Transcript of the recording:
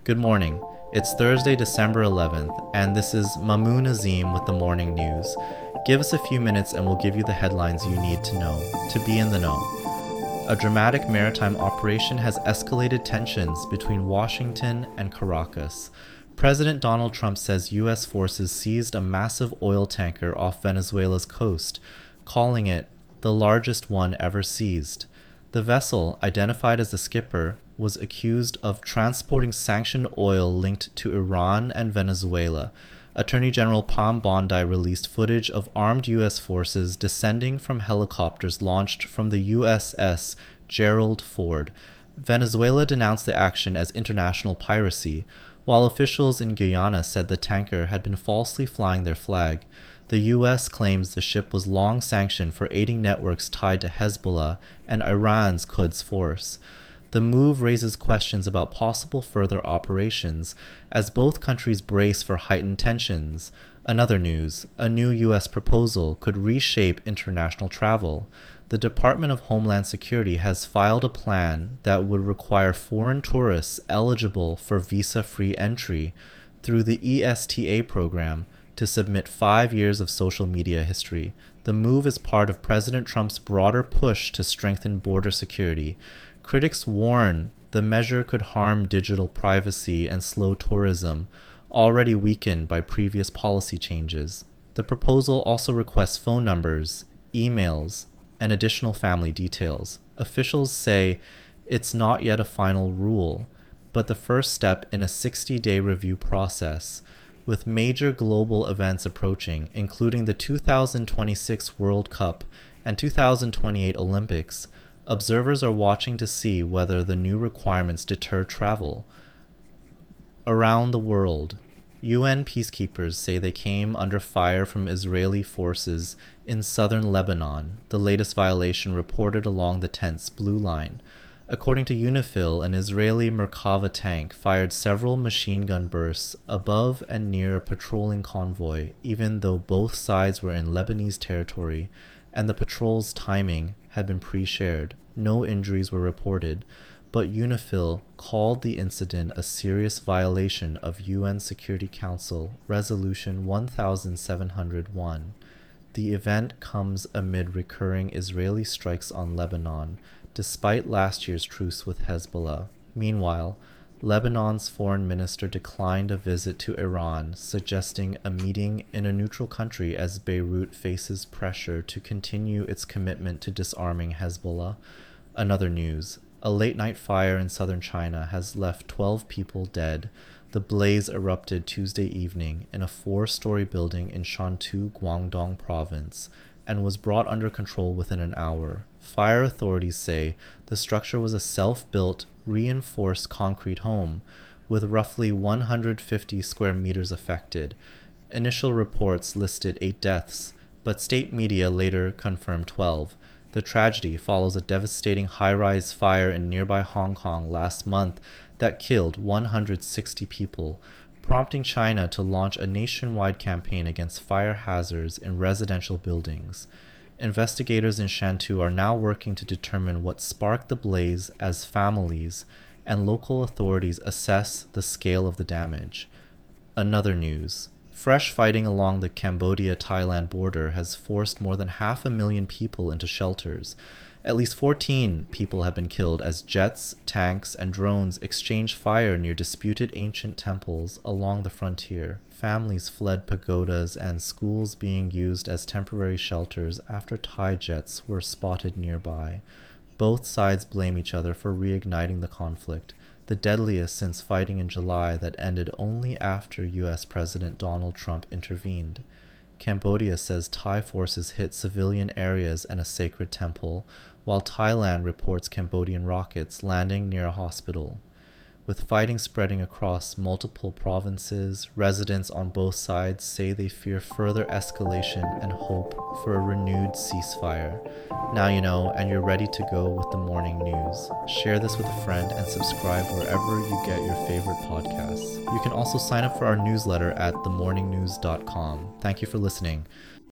Good morning. It's Thursday, December 11th, and this is Mamoon Azim with the morning news. Give us a few minutes and we'll give you the headlines you need to know to be in the know. A dramatic maritime operation has escalated tensions between Washington and Caracas. President Donald Trump says U.S. forces seized a massive oil tanker off Venezuela's coast, calling it the largest one ever seized. The vessel, identified as the skipper, was accused of transporting sanctioned oil linked to Iran and Venezuela. Attorney General Pam Bondi released footage of armed U.S. forces descending from helicopters launched from the USS Gerald Ford. Venezuela denounced the action as international piracy, while officials in Guyana said the tanker had been falsely flying their flag. The U.S. claims the ship was long sanctioned for aiding networks tied to Hezbollah and Iran's Quds Force. The move raises questions about possible further operations as both countries brace for heightened tensions. Another news, a new U.S. proposal could reshape international travel. The Department of Homeland Security has filed a plan that would require foreign tourists eligible for visa-free entry through the ESTA program to submit 5 years of social media history. The move is part of President Trump's broader push to strengthen border security. Critics warn the measure could harm digital privacy and slow tourism, already weakened by previous policy changes. The proposal also requests phone numbers, emails, and additional family details. Officials say it's not yet a final rule, but the first step in a 60-day review process. With major global events approaching, including the 2026 World Cup and 2028 Olympics, observers are watching to see whether the new requirements deter travel. Around the world, UN peacekeepers say they came under fire from Israeli forces in southern Lebanon, the latest violation reported along the tense Blue Line. According to UNIFIL, an Israeli Merkava tank fired several machine gun bursts above and near a patrolling convoy, even though both sides were in Lebanese territory and the patrol's timing had been pre-shared. No injuries were reported, but UNIFIL called the incident a serious violation of UN Security Council Resolution 1701. The event comes amid recurring Israeli strikes on Lebanon, despite last year's truce with Hezbollah. Meanwhile, Lebanon's foreign minister declined a visit to Iran, suggesting a meeting in a neutral country as Beirut faces pressure to continue its commitment to disarming Hezbollah. Another news, a late-night fire in southern China has left 12 people dead. The blaze erupted Tuesday evening in a 4-story building in Shantou, Guangdong province, and was brought under control within an hour. Fire authorities say the structure was a self-built, reinforced concrete home, with roughly 150 square meters affected. Initial reports listed 8 deaths, but state media later confirmed 12. The tragedy follows a devastating high-rise fire in nearby Hong Kong last month that killed 160 people, prompting China to launch a nationwide campaign against fire hazards in residential buildings. Investigators in Shantou are now working to determine what sparked the blaze as families and local authorities assess the scale of the damage. Another news. Fresh fighting along the Cambodia-Thailand border has forced more than 500,000 people into shelters. At least 14 people have been killed as jets, tanks, and drones exchanged fire near disputed ancient temples along the frontier. Families fled pagodas and schools being used as temporary shelters after Thai jets were spotted nearby. Both sides blame each other for reigniting the conflict, the deadliest since fighting in July that ended only after U.S. President Donald Trump intervened. Cambodia says Thai forces hit civilian areas and a sacred temple, while Thailand reports Cambodian rockets landing near a hospital. With fighting spreading across multiple provinces, residents on both sides say they fear further escalation and hope for a renewed ceasefire. Now you know, and you're ready to go with the morning news. Share this with a friend and subscribe wherever you get your favorite podcasts. You can also sign up for our newsletter at themorningnews.com. Thank you for listening.